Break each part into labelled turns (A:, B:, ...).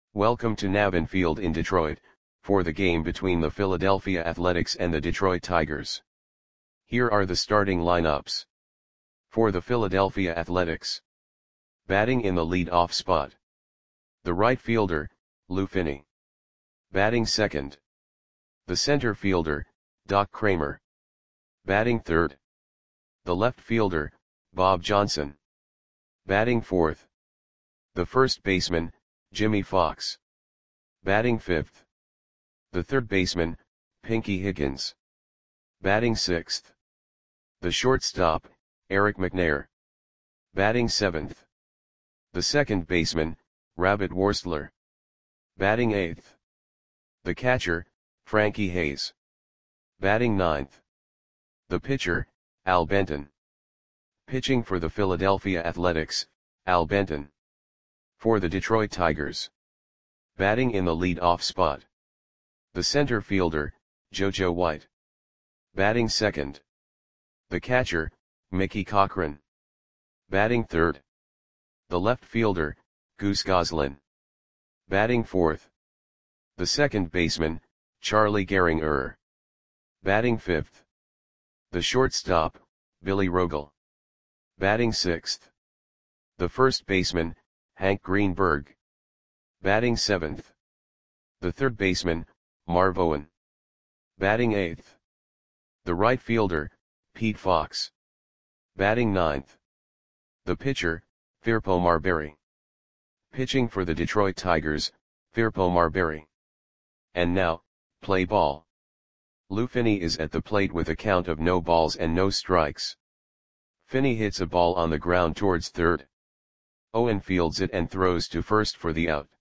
A: Welcome to Navin Field in Detroit, for the game between the Philadelphia Athletics and the Detroit Tigers. Here are the starting lineups. For the Philadelphia Athletics. Batting in the lead-off spot. The right fielder, Lou Finney. Batting second. The center fielder, Doc Kramer. Batting third. The left fielder, Bob Johnson. Batting fourth. The first baseman, Jimmy Fox. Batting fifth. The third baseman, Pinky Higgins. Batting sixth. The shortstop, Eric McNair. Batting seventh. The second baseman, Rabbit Worstler. Batting eighth. The catcher, Frankie Hayes. Batting ninth. The pitcher, Al Benton. Pitching for the Philadelphia Athletics, Al Benton. For the Detroit Tigers. Batting in the lead-off spot. The center fielder, JoJo White. Batting second. The catcher, Mickey Cochrane. Batting third. The left fielder, Goose Goslin. Batting fourth. The second baseman, Charlie Gehringer. Batting fifth. The shortstop, Billy Rogel. Batting sixth. The first baseman, Hank Greenberg. Batting seventh. The third baseman, Marv Owen. Batting eighth. The right fielder, Pete Fox. Batting ninth. The pitcher, Firpo Marberry. Pitching for the Detroit Tigers, Firpo Marberry. And now, play ball. Lou Finney is at the plate with a count of no balls and no strikes. Finney hits a ball on the ground towards third. Owen fields it and throws to first for the out.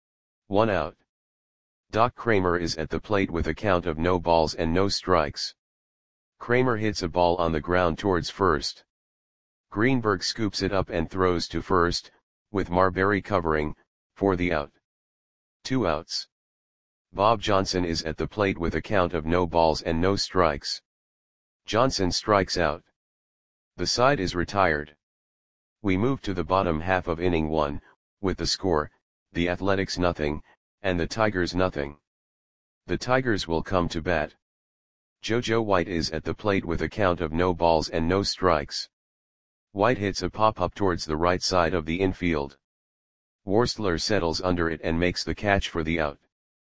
A: 1 out. Doc Kramer is at the plate with a count of no balls and no strikes. Kramer hits a ball on the ground towards first. Greenberg scoops it up and throws to first, with Marberry covering, for the out. 2 outs. Bob Johnson is at the plate with a count of no balls and no strikes. Johnson strikes out. The side is retired. We move to the bottom half of inning 1, with the score, the Athletics nothing, and the Tigers nothing. The Tigers will come to bat. JoJo White is at the plate with a count of no balls and no strikes. White hits a pop-up towards the right side of the infield. Worstler settles under it and makes the catch for the out.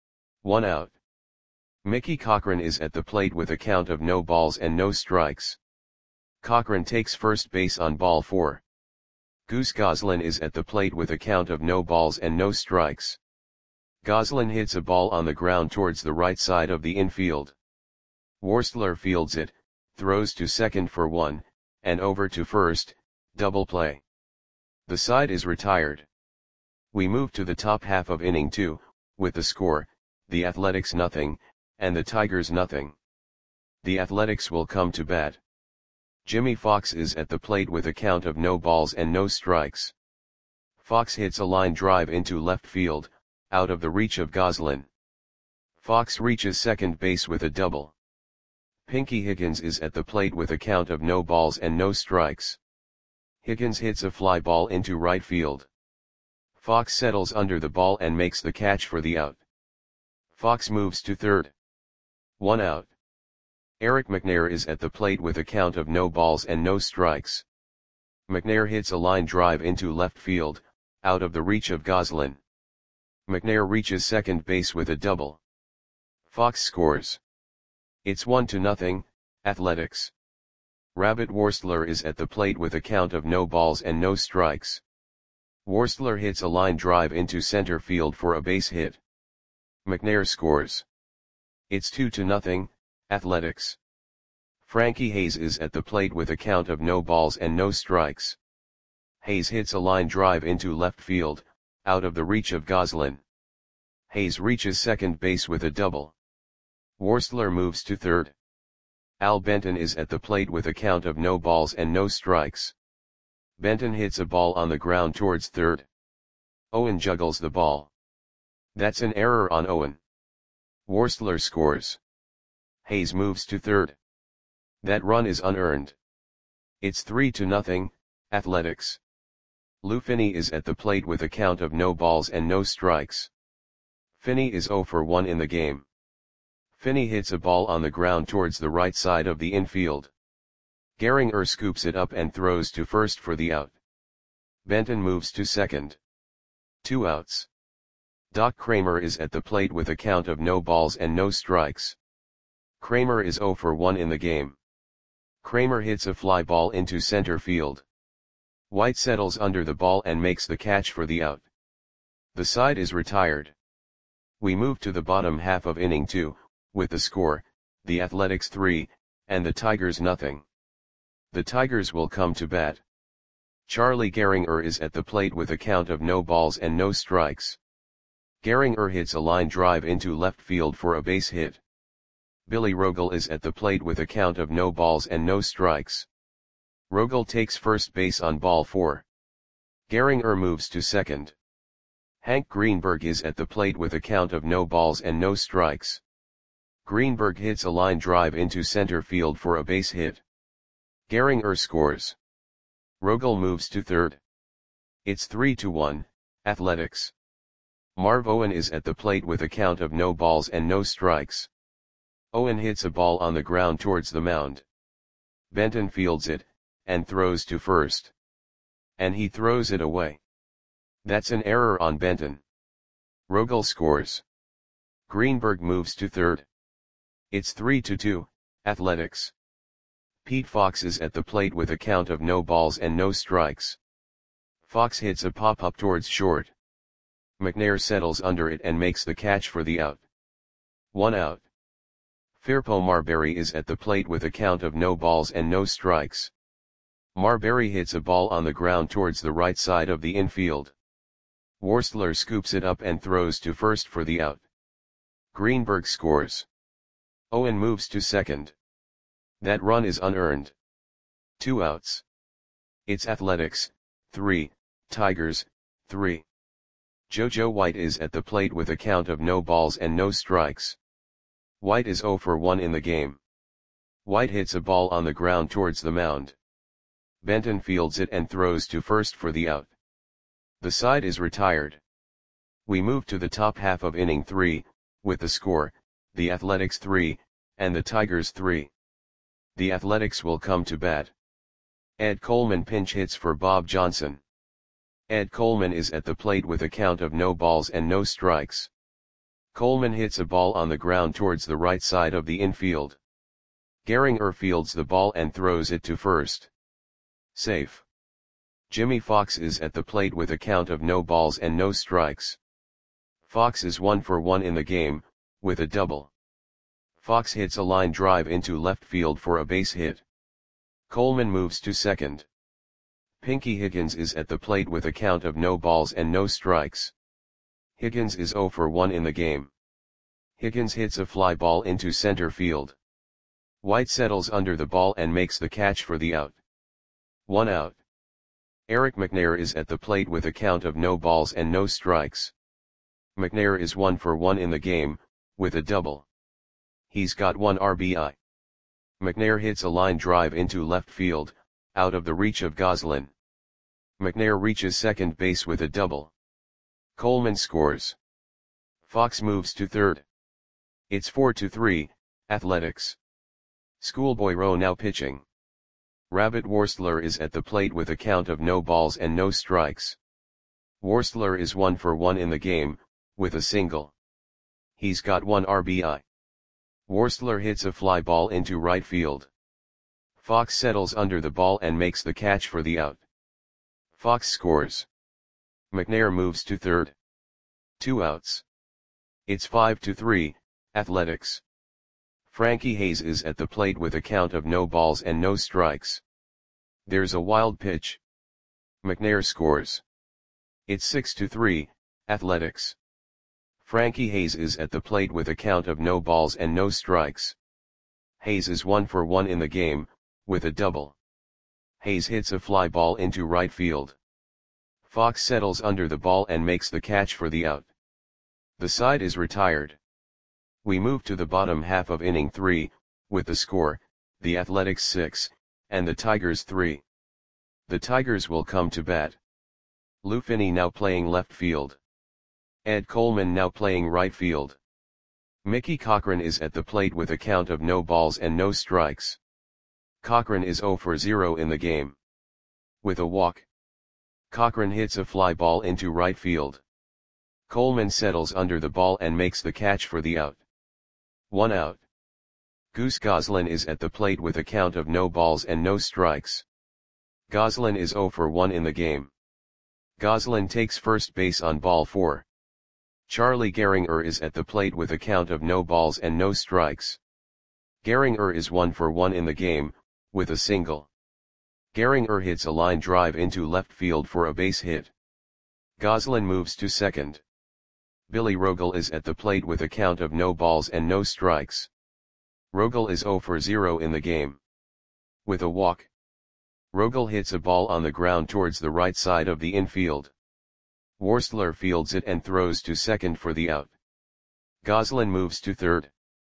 A: 1 out. Mickey Cochrane is at the plate with a count of no balls and no strikes. Cochrane takes first base on ball 4. Goose Goslin is at the plate with a count of no balls and no strikes. Goslin hits a ball on the ground towards the right side of the infield. Worstler fields it, throws to second for 1, and over to first, double play. The side is retired. We move to the top half of inning 2, with the score, the Athletics nothing, and the Tigers nothing. The Athletics will come to bat. Jimmy Fox is at the plate with a count of no balls and no strikes. Fox hits a line drive into left field, out of the reach of Goslin. Fox reaches second base with a double. Pinky Higgins is at the plate with a count of no balls and no strikes. Higgins hits a fly ball into right field. Fox settles under the ball and makes the catch for the out. Fox moves to third. 1 out. Eric McNair is at the plate with a count of no balls and no strikes. McNair hits a line drive into left field, out of the reach of Goslin. McNair reaches second base with a double. Fox scores. It's 1-0, Athletics. Rabbit Worstler is at the plate with a count of no balls and no strikes. Worstler hits a line drive into center field for a base hit. McNair scores. It's 2-0, Athletics. Frankie Hayes is at the plate with a count of no balls and no strikes. Hayes hits a line drive into left field, out of the reach of Goslin. Hayes reaches second base with a double. Worstler moves to third. Al Benton is at the plate with a count of no balls and no strikes. Benton hits a ball on the ground towards third. Owen juggles the ball. That's an error on Owen. Worstler scores. Hayes moves to third. That run is unearned. It's 3-0, Athletics. Lou Finney is at the plate with a count of no balls and no strikes. Finney is 0 for 1 in the game. Finney hits a ball on the ground towards the right side of the infield. Gehringer scoops it up and throws to first for the out. Benton moves to second. 2 outs. Doc Kramer is at the plate with a count of no balls and no strikes. Kramer is 0 for 1 in the game. Kramer hits a fly ball into center field. White settles under the ball and makes the catch for the out. The side is retired. We move to the bottom half of inning 2, with the score, the Athletics 3, and the Tigers nothing. The Tigers will come to bat. Charlie Gehringer is at the plate with a count of no balls and no strikes. Gehringer hits a line drive into left field for a base hit. Billy Rogel is at the plate with a count of no balls and no strikes. Rogel takes first base on ball 4. Gehringer moves to second. Hank Greenberg is at the plate with a count of no balls and no strikes. Greenberg hits a line drive into center field for a base hit. Gehringer scores. Rogel moves to third. It's 3-1, Athletics. Marv Owen is at the plate with a count of no balls and no strikes. Owen hits a ball on the ground towards the mound. Benton fields it, and throws to first. And he throws it away. That's an error on Benton. Rogel scores. Greenberg moves to third. It's 3-2, Athletics. Pete Fox is at the plate with a count of no balls and no strikes. Fox hits a pop-up towards short. McNair settles under it and makes the catch for the out. 1 out. Firpo Marberry is at the plate with a count of no balls and no strikes. Marberry hits a ball on the ground towards the right side of the infield. Worstler scoops it up and throws to first for the out. Greenberg scores. Owen moves to second. That run is unearned. 2 outs. It's Athletics, 3, Tigers, 3. JoJo White is at the plate with a count of no balls and no strikes. White is 0 for 1 in the game. White hits a ball on the ground towards the mound. Benton fields it and throws to first for the out. The side is retired. We move to the top half of inning 3, with the score, the Athletics 3, and the Tigers 3. The Athletics will come to bat. Ed Coleman pinch hits for Bob Johnson. Ed Coleman is at the plate with a count of no balls and no strikes. Coleman hits a ball on the ground towards the right side of the infield. Gehringer fields the ball and throws it to first. Safe. Jimmy Fox is at the plate with a count of no balls and no strikes. Fox is 1 for 1 in the game, with a double. Fox hits a line drive into left field for a base hit. Coleman moves to second. Pinky Higgins is at the plate with a count of no balls and no strikes. Higgins is 0 for 1 in the game. Higgins hits a fly ball into center field. White settles under the ball and makes the catch for the out. 1 out. Eric McNair is at the plate with a count of no balls and no strikes. McNair is 1 for 1 in the game, with a double. He's got 1 RBI. McNair hits a line drive into left field, out of the reach of Goslin. McNair reaches second base with a double. Coleman scores. Fox moves to third. It's 4-3, Athletics. Schoolboy Rowe now pitching. Rabbit Worstler is at the plate with a count of no balls and no strikes. Worstler is 1 for 1 in the game, with a single. He's got 1 RBI. Worstler hits a fly ball into right field. Fox settles under the ball and makes the catch for the out. Fox scores. McNair moves to third. 2 outs. It's 5-3, Athletics. Frankie Hayes is at the plate with a count of no balls and no strikes. There's a wild pitch. McNair scores. It's 6-3, Athletics. Frankie Hayes is at the plate with a count of no balls and no strikes. Hayes is 1 for 1 in the game, with a double. Hayes hits a fly ball into right field. Fox settles under the ball and makes the catch for the out. The side is retired. We move to the bottom half of inning 3, with the score, the Athletics 6, and the Tigers 3. The Tigers will come to bat. Lou Finney now playing left field. Ed Coleman now playing right field. Mickey Cochran is at the plate with a count of no balls and no strikes. Cochran is 0 for 0 in the game. With a walk, Cochran hits a fly ball into right field. Coleman settles under the ball and makes the catch for the out. 1 out. Goose Goslin is at the plate with a count of no balls and no strikes. Goslin is 0 for 1 in the game. Goslin takes first base on ball 4. Charlie Gehringer is at the plate with a count of no balls and no strikes. Gehringer is 1 for 1 in the game, with a single. Gehringer hits a line drive into left field for a base hit. Goslin moves to second. Billy Rogel is at the plate with a count of no balls and no strikes. Rogel is 0 for 0 in the game. With a walk, Rogel hits a ball on the ground towards the right side of the infield. Worstler fields it and throws to second for the out. Goslin moves to third.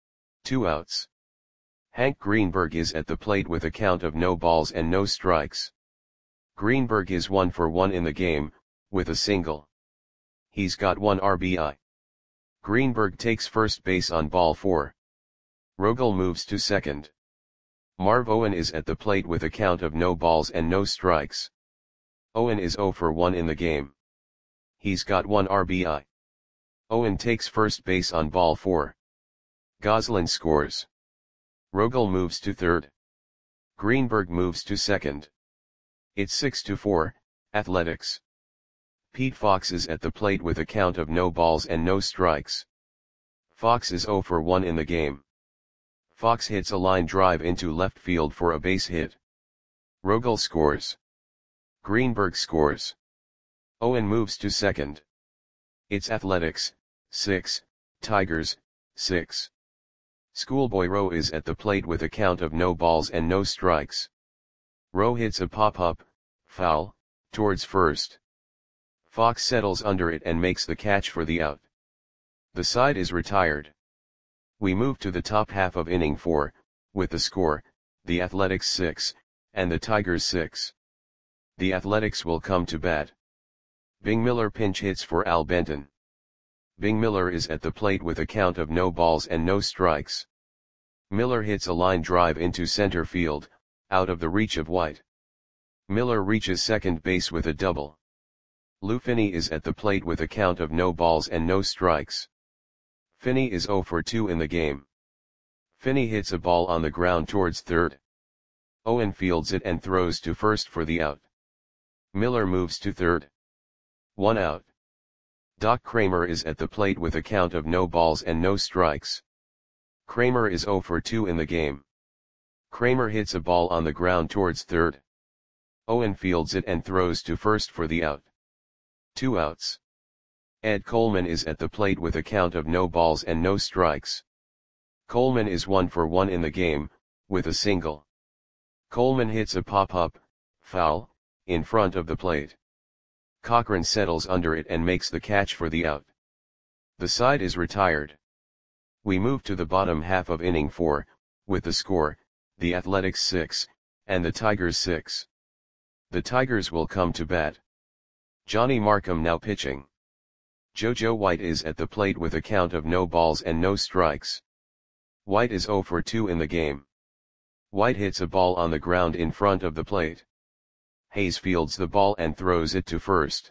A: 2 outs. Hank Greenberg is at the plate with a count of no balls and no strikes. Greenberg is 1 for 1 in the game, with a single. He's got 1 RBI. Greenberg takes first base on ball 4. Rogel moves to second. Marv Owen is at the plate with a count of no balls and no strikes. Owen is 0 for 1 in the game. He's got 1 RBI. Owen takes first base on ball 4. Goslin scores. Rogel moves to third. Greenberg moves to second. It's 6-4, Athletics. Pete Fox is at the plate with a count of no balls and no strikes. Fox is 0 for 1 in the game. Fox hits a line drive into left field for a base hit. Rogel scores. Greenberg scores. Owen moves to second. It's Athletics, 6, Tigers, 6. Schoolboy Rowe is at the plate with a count of no balls and no strikes. Rowe hits a pop-up, foul, towards first. Fox settles under it and makes the catch for the out. The side is retired. We move to the top half of inning 4, with the score, the Athletics 6, and the Tigers 6. The Athletics will come to bat. Bing Miller pinch hits for Al Benton. Bing Miller is at the plate with a count of no balls and no strikes. Miller hits a line drive into center field, out of the reach of White. Miller reaches second base with a double. Lou Finney is at the plate with a count of no balls and no strikes. Finney is 0 for 2 in the game. Finney hits a ball on the ground towards third. Owen fields it and throws to first for the out. Miller moves to third. 1 out. Doc Kramer is at the plate with a count of no balls and no strikes. Kramer is 0 for 2 in the game. Kramer hits a ball on the ground towards third. Owen fields it and throws to first for the out. 2 outs. Ed Coleman is at the plate with a count of no balls and no strikes. Coleman is 1 for 1 in the game, with a single. Coleman hits a pop-up, foul, in front of the plate. Cochran settles under it and makes the catch for the out. The side is retired. We move to the bottom half of inning 4, with the score, the Athletics 6, and the Tigers 6. The Tigers will come to bat. Johnny Markham now pitching. JoJo White is at the plate with a count of no balls and no strikes. White is 0 for 2 in the game. White hits a ball on the ground in front of the plate. Hayes fields the ball and throws it to first.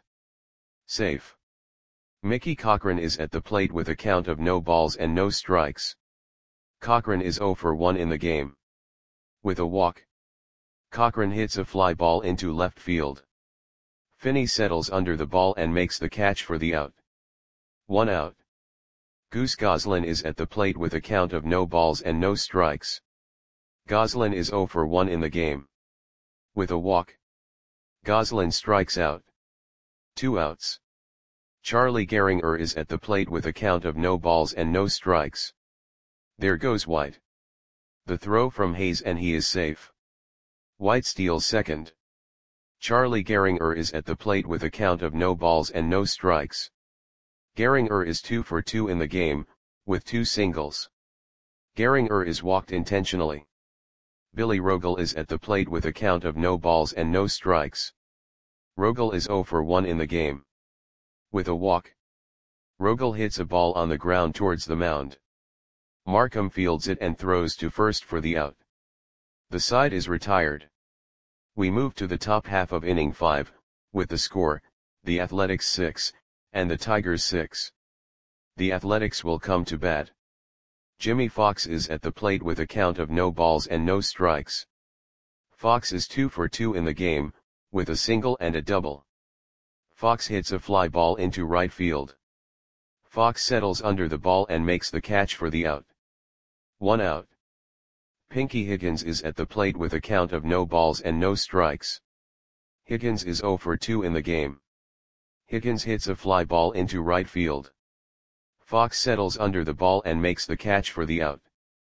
A: Safe. Mickey Cochran is at the plate with a count of no balls and no strikes. Cochran is 0 for 1 in the game. With a walk, Cochran hits a fly ball into left field. Finney settles under the ball and makes the catch for the out. 1 out. Goose Goslin is at the plate with a count of no balls and no strikes. Goslin is 0 for 1 in the game. With a walk, Goslin strikes out. 2 outs. Charlie Gehringer is at the plate with a count of no balls and no strikes. There goes White. The throw from Hayes and he is safe. White steals second. Charlie Gehringer is at the plate with a count of no balls and no strikes. Gehringer is 2 for 2 in the game, with 2 singles. Gehringer is walked intentionally. Billy Rogel is at the plate with a count of no balls and no strikes. Rogel is 0 for 1 in the game. With a walk, Rogel hits a ball on the ground towards the mound. Markham fields it and throws to first for the out. The side is retired. We move to the top half of inning 5, with the score, the Athletics 6, and the Tigers 6. The Athletics will come to bat. Jimmy Fox is at the plate with a count of no balls and no strikes. Fox is 2 for 2 in the game, with a single and a double. Fox hits a fly ball into right field. Fox settles under the ball and makes the catch for the out. 1 out. Pinky Higgins is at the plate with a count of no balls and no strikes. Higgins is 0 for 2 in the game. Higgins hits a fly ball into right field. Fox settles under the ball and makes the catch for the out.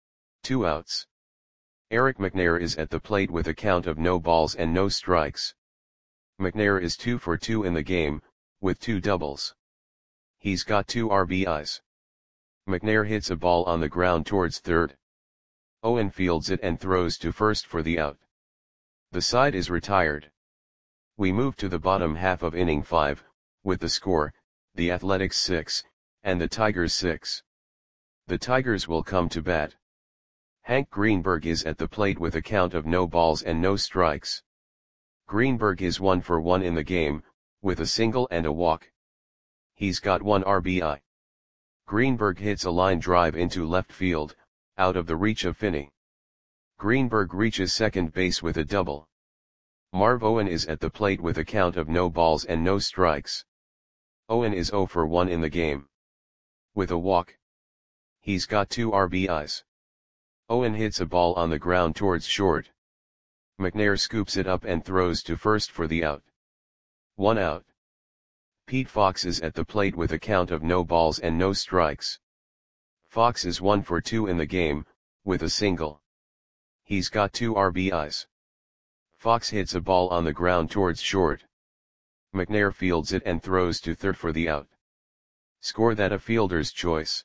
A: 2 outs. Eric McNair is at the plate with a count of no balls and no strikes. McNair is 2 for 2 in the game, with 2 doubles. He's got 2 RBIs. McNair hits a ball on the ground towards third. Owen fields it and throws to first for the out. The side is retired. We move to the bottom half of inning 5, with the score, the Athletics 6, and the Tigers 6. The Tigers will come to bat. Hank Greenberg is at the plate with a count of no balls and no strikes. Greenberg is 1 for 1 in the game, with a single and a walk. He's got 1 RBI. Greenberg hits a line drive into left field, out of the reach of Finney. Greenberg reaches second base with a double. Marv Owen is at the plate with a count of no balls and no strikes. Owen is 0 for 1 in the game. With a walk. He's got 2 RBIs. Owen hits a ball on the ground towards short. McNair scoops it up and throws to first for the out. 1 out. Pete Fox is at the plate with a count of no balls and no strikes. Fox is 1 for 2 in the game, with a single. He's got 2 RBIs. Fox hits a ball on the ground towards short. McNair fields it and throws to third for the out. Score that a fielder's choice.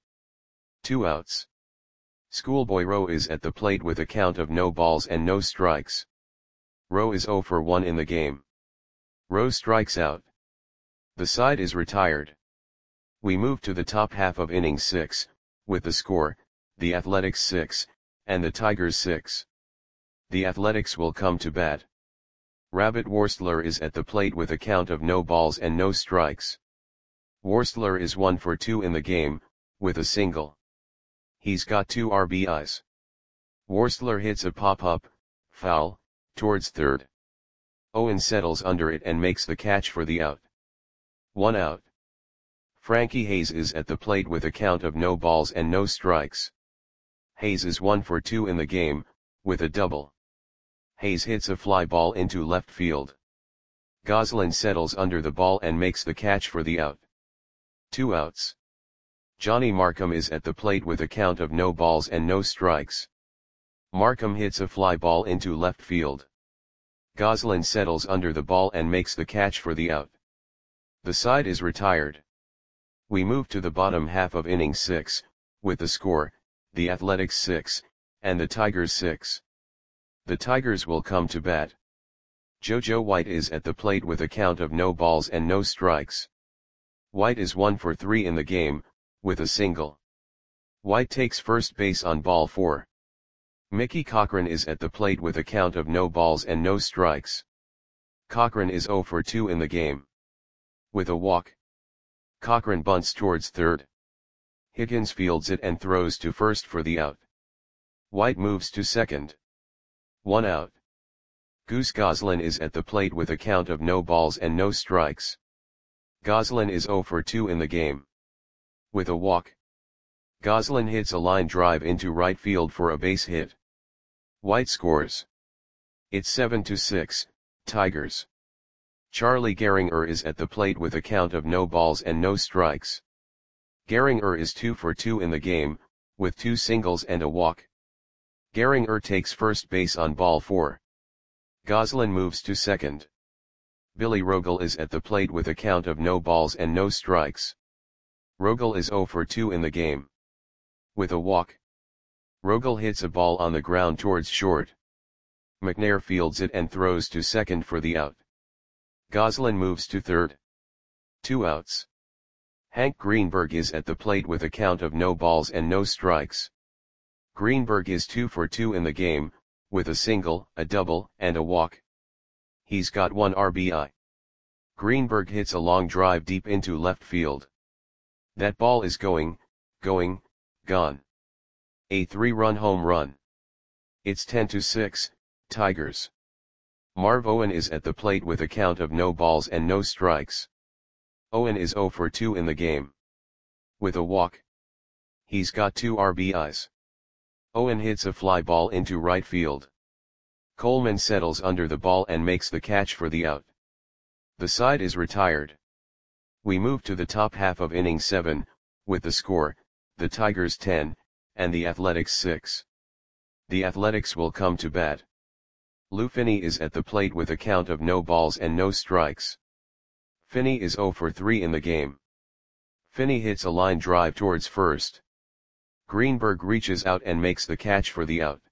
A: 2 outs. Schoolboy Rowe is at the plate with a count of no balls and no strikes. Rowe is 0 for 1 in the game. Rowe strikes out. The side is retired. We move to the top half of inning 6, with the score, the Athletics 6, and the Tigers 6. The Athletics will come to bat. Rabbit Worstler is at the plate with a count of no balls and no strikes. Worstler is 1 for 2 in the game, with a single. He's got 2 RBIs. Worstler hits a pop-up, foul, towards third. Owen settles under it and makes the catch for the out. 1 out. Frankie Hayes is at the plate with a count of no balls and no strikes. Hayes is 1 for 2 in the game, with a double. Hayes hits a fly ball into left field. Goslin settles under the ball and makes the catch for the out. 2 outs. Johnny Markham is at the plate with a count of no balls and no strikes. Markham hits a fly ball into left field. Goslin settles under the ball and makes the catch for the out. The side is retired. We move to the bottom half of inning 6, with the score, the Athletics 6, and the Tigers 6. The Tigers will come to bat. JoJo White is at the plate with a count of no balls and no strikes. White is 1 for 3 in the game, with a single. White takes first base on ball 4. Mickey Cochran is at the plate with a count of no balls and no strikes. Cochran is 0 for 2 in the game. With a walk. Cochran bunts towards third. Higgins fields it and throws to first for the out. White moves to second. 1 out. Goose Goslin is at the plate with a count of no balls and no strikes. Goslin is 0 for 2 in the game. With a walk. Goslin hits a line drive into right field for a base hit. White scores. It's 7-6, Tigers. Charlie Gehringer is at the plate with a count of no balls and no strikes. Gehringer is 2 for 2 in the game, with 2 singles and a walk. Gehringer takes first base on ball 4. Goslin moves to second. Billy Rogel is at the plate with a count of no balls and no strikes. Rogel is 0 for 2 in the game. With a walk. Rogel hits a ball on the ground towards short. McNair fields it and throws to second for the out. Goslin moves to third. 2 outs. Hank Greenberg is at the plate with a count of no balls and no strikes. Greenberg is 2 for 2 in the game, with a single, a double, and a walk. He's got 1 RBI. Greenberg hits a long drive deep into left field. That ball is going, gone. A 3-run home run. It's 10-6, Tigers. Marv Owen is at the plate with a count of no balls and no strikes. Owen is 0 for 2 in the game. With a walk. He's got 2 RBIs. Owen hits a fly ball into right field. Coleman settles under the ball and makes the catch for the out. The side is retired. We move to the top half of inning 7, with the score, the Tigers 10, and the Athletics 6. The Athletics will come to bat. Lou Finney is at the plate with a count of no balls and no strikes. Finney is 0 for 3 in the game. Finney hits a line drive towards first. Greenberg reaches out and makes the catch for the out.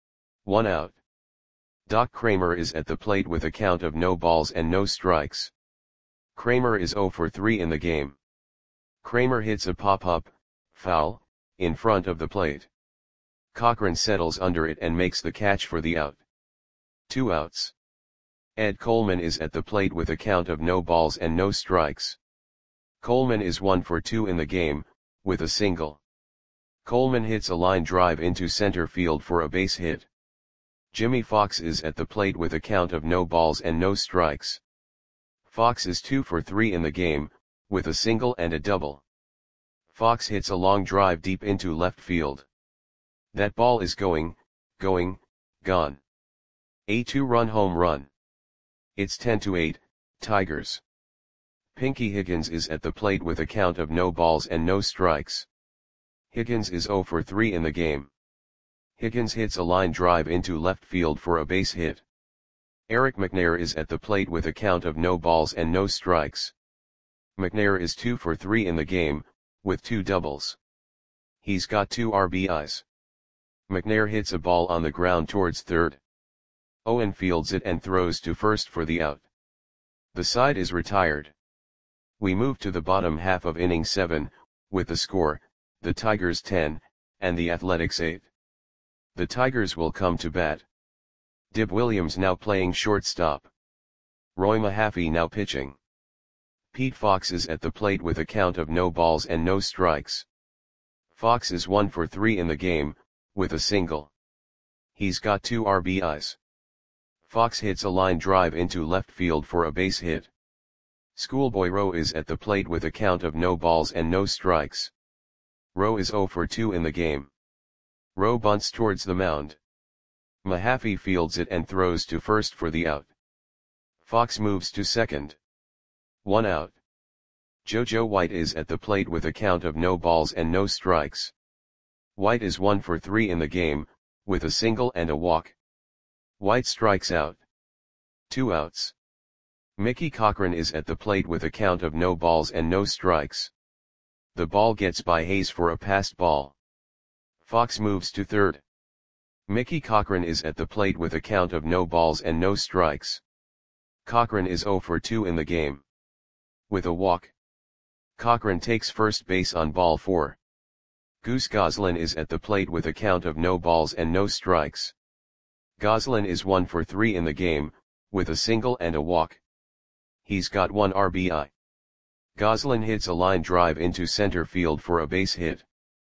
A: 1 out. Doc Kramer is at the plate with a count of no balls and no strikes. Kramer is 0 for 3 in the game. Kramer hits a pop-up, foul, in front of the plate. Cochran settles under it and makes the catch for the out. 2 outs. Ed Coleman is at the plate with a count of no balls and no strikes. Coleman is 1 for 2 in the game, with a single. Coleman hits a line drive into center field for a base hit. Jimmy Fox is at the plate with a count of no balls and no strikes. Fox is 2 for 3 in the game, with a single and a double. Fox hits a long drive deep into left field. That ball is going, gone. A 2-run home run. It's 10-8, Tigers. Pinky Higgins is at the plate with a count of no balls and no strikes. Higgins is 0 for 3 in the game. Higgins hits a line drive into left field for a base hit. Eric McNair is at the plate with a count of no balls and no strikes. McNair is 2 for 3 in the game, with 2 doubles. He's got 2 RBIs. McNair hits a ball on the ground towards third. Owen fields it and throws to first for the out. The side is retired. We move to the bottom half of inning 7, with the score, the Tigers 10, and the Athletics 8. The Tigers will come to bat. Dib Williams now playing shortstop. Roy Mahaffey now pitching. Pete Fox is at the plate with a count of no balls and no strikes. Fox is 1 for 3 in the game, with a single. He's got 2 RBIs. Fox hits a line drive into left field for a base hit. Schoolboy Rowe is at the plate with a count of no balls and no strikes. Rowe is 0 for 2 in the game. Rowe bunts towards the mound. Mahaffey fields it and throws to first for the out. Fox moves to second. 1 out. JoJo White is at the plate with a count of no balls and no strikes. White is 1 for 3 in the game, with a single and a walk. White strikes out. 2 outs. Mickey Cochran is at the plate with a count of no balls and no strikes. The ball gets by Hayes for a passed ball. Fox moves to third. Mickey Cochran is at the plate with a count of no balls and no strikes. Cochran is 0 for 2 in the game. With a walk. Cochran takes first base on ball 4. Goose Goslin is at the plate with a count of no balls and no strikes. Goslin is 1 for 3 in the game, with a single and a walk. He's got 1 RBI. Goslin hits a line drive into center field for a base hit.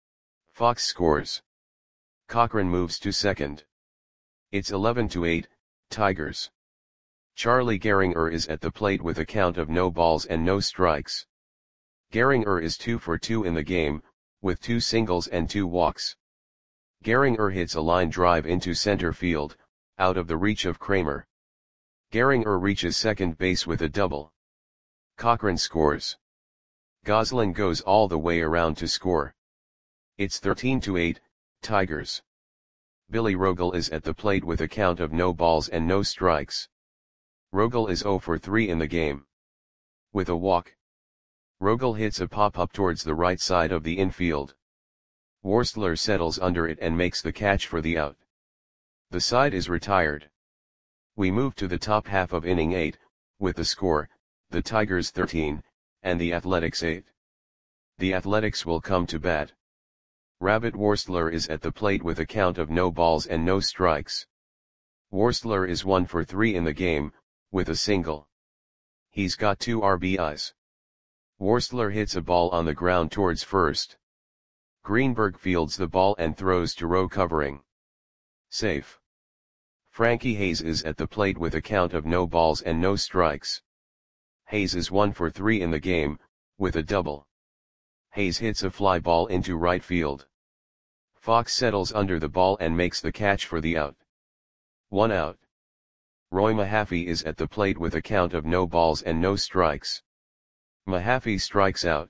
A: Fox scores. Cochran moves to second. It's 11-8, Tigers. Charlie Gehringer is at the plate with a count of no balls and no strikes. Gehringer is 2 for 2 in the game, with 2 singles and 2 walks. Gehringer hits a line drive into center field, out of the reach of Kramer. Gehringer reaches second base with a double. Cochran scores. Goslin goes all the way around to score. It's 13-8, Tigers. Billy Rogel is at the plate with a count of no balls and no strikes. Rogel is 0 for 3 in the game. With a walk. Rogel hits a pop-up towards the right side of the infield. Worstler settles under it and makes the catch for the out. The side is retired. We move to the top half of inning 8, with the score, the Tigers 13, and the Athletics 8. The Athletics will come to bat. Rabbit Worstler is at the plate with a count of no balls and no strikes. Worstler is 1 for 3 in the game, with a single. He's got 2 RBIs. Worstler hits a ball on the ground towards first. Greenberg fields the ball and throws to Rowe covering. Safe. Frankie Hayes is at the plate with a count of no balls and no strikes. Hayes is 1 for 3 in the game, with a double. Hayes hits a fly ball into right field. Fox settles under the ball and makes the catch for the out. 1 out. Roy Mahaffey is at the plate with a count of no balls and no strikes. Mahaffey strikes out.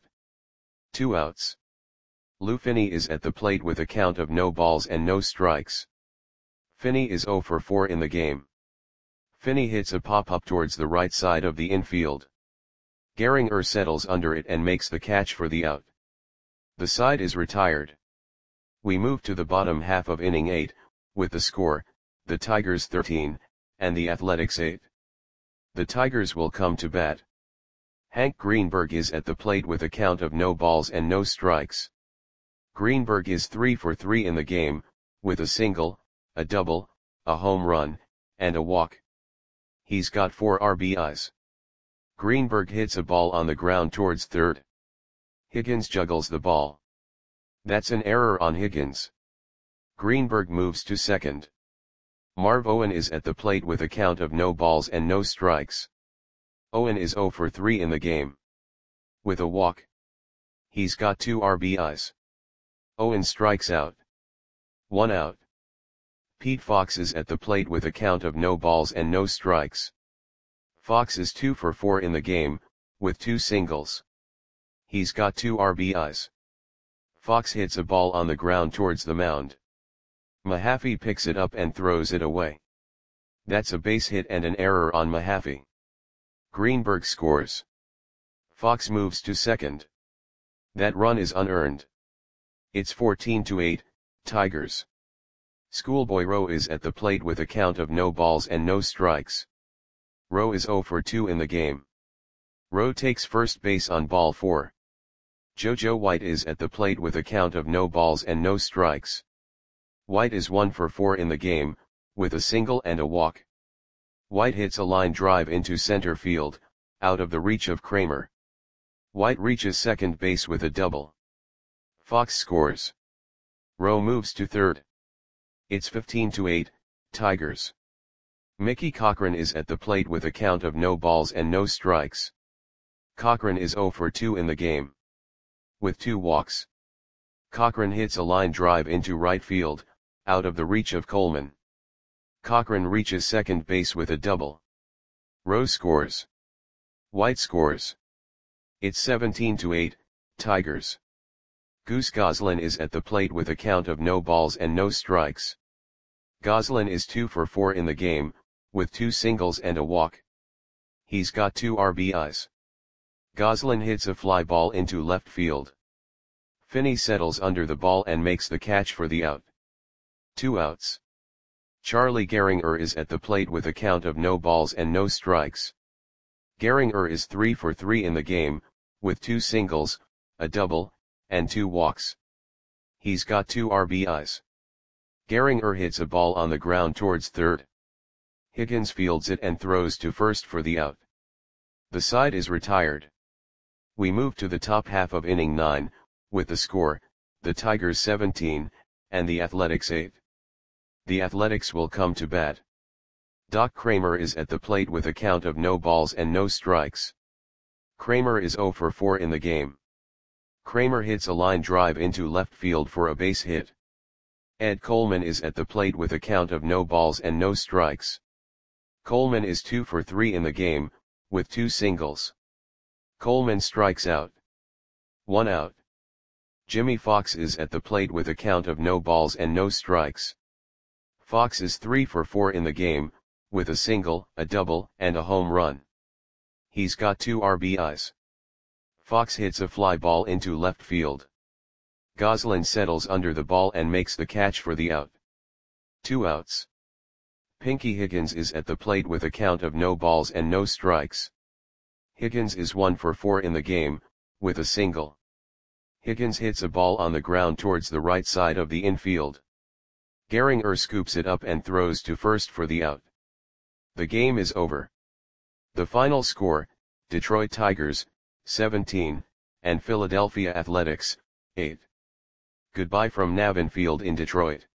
A: 2 outs. Lou Finney is at the plate with a count of no balls and no strikes. Finney is 0 for 4 in the game. Finney hits a pop-up towards the right side of the infield. Gehringer settles under it and makes the catch for the out. The side is retired. We move to the bottom half of inning 8, with the score, the Tigers 13, and the Athletics 8. The Tigers will come to bat. Hank Greenberg is at the plate with a count of no balls and no strikes. Greenberg is 3 for 3 in the game, with a single, a double, a home run, and a walk. He's got 4 RBIs. Greenberg hits a ball on the ground towards third. Higgins juggles the ball. That's an error on Higgins. Greenberg moves to second. Marv Owen is at the plate with a count of no balls and no strikes. Owen is 0 for 3 in the game. With a walk. He's got 2 RBIs. Owen strikes out. 1 out. Pete Fox is at the plate with a count of no balls and no strikes. Fox is 2 for 4 in the game, with 2 singles. He's got 2 RBIs. Fox hits a ball on the ground towards the mound. Mahaffey picks it up and throws it away. That's a base hit and an error on Mahaffey. Greenberg scores. Fox moves to second. That run is unearned. It's 14-8, Tigers. Schoolboy Rowe is at the plate with a count of no balls and no strikes. Rowe is 0 for 2 in the game. Rowe takes first base on ball 4. JoJo White is at the plate with a count of no balls and no strikes. White is 1 for 4 in the game, with a single and a walk. White hits a line drive into center field, out of the reach of Kramer. White reaches second base with a double. Fox scores. Rowe moves to third. It's 15-8, Tigers. Mickey Cochran is at the plate with a count of no balls and no strikes. Cochran is 0 for 2 in the game. With 2 walks. Cochran hits a line drive into right field, out of the reach of Coleman. Cochran reaches second base with a double. Rowe scores. White scores. It's 17-8, Tigers. Goose Goslin is at the plate with a count of no balls and no strikes. Goslin is 2 for 4 in the game, with 2 singles and a walk. He's got 2 RBIs. Goslin hits a fly ball into left field. Finney settles under the ball and makes the catch for the out. 2 outs. Charlie Gehringer is at the plate with a count of no balls and no strikes. Gehringer is 3 for 3 in the game, with 2 singles, a double, and 2 walks. He's got 2 RBIs. Gehringer hits a ball on the ground towards third. Higgins fields it and throws to first for the out. The side is retired. We move to the top half of inning 9, with the score, the Tigers 17, and the Athletics 8. The Athletics will come to bat. Doc Kramer is at the plate with a count of no balls and no strikes. Kramer is 0 for 4 in the game. Kramer hits a line drive into left field for a base hit. Ed Coleman is at the plate with a count of no balls and no strikes. Coleman is 2 for 3 in the game, with 2 singles. Coleman strikes out. 1 out. Jimmy Fox is at the plate with a count of no balls and no strikes. Fox is 3 for 4 in the game, with a single, a double, and a home run. He's got 2 RBIs. Fox hits a fly ball into left field. Goslin settles under the ball and makes the catch for the out. 2 outs. Pinky Higgins is at the plate with a count of no balls and no strikes. Higgins is 1 for 4 in the game, with a single. Higgins hits a ball on the ground towards the right side of the infield. Gehringer scoops it up and throws to first for the out. The game is over. The final score, Detroit Tigers, 17, and Philadelphia Athletics, 8. Goodbye from Navin Field in Detroit.